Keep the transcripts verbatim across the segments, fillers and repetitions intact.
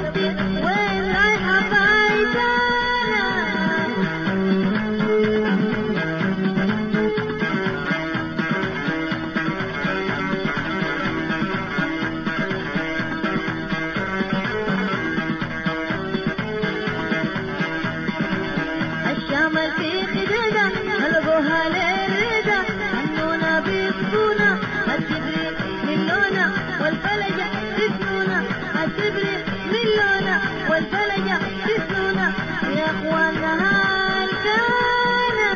مسختي وين رايحة فايتانا. الشمل في خدادة هلقوها للردا، عنونا بيسكونا التبري من لونا والفلجة تسنونا، التبري من لونا والفلجة تسنونا يا اخوانا هالكانا.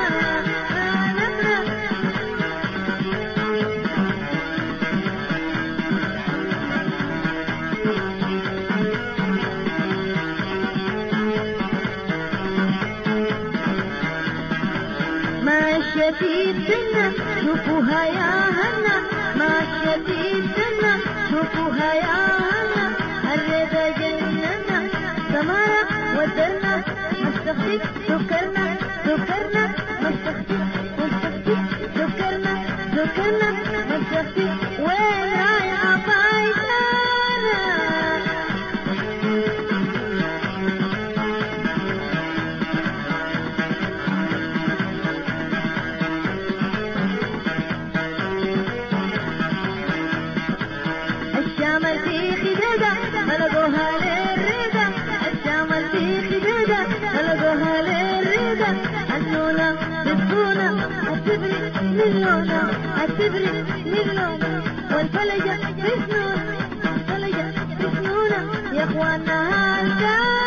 ماشية في السنة شوفوها يا هنا، ماشية في السنة شوفوها يا هنا، الرضا جننا سمارة ودرنا مستخدي سكرنا سكرنا مستخدي مستخدي سكرنا سكرنا مستخدي وين رايحة فايتانا. الشمل في خدادة هلقوها للردا، الشمل في خدادة هلقوها للردا، عنونا بسكونا التبري من لونا التبري من لونا والفلجة تسنونا الفلجة تسنونا يا اخوانا هالكانا.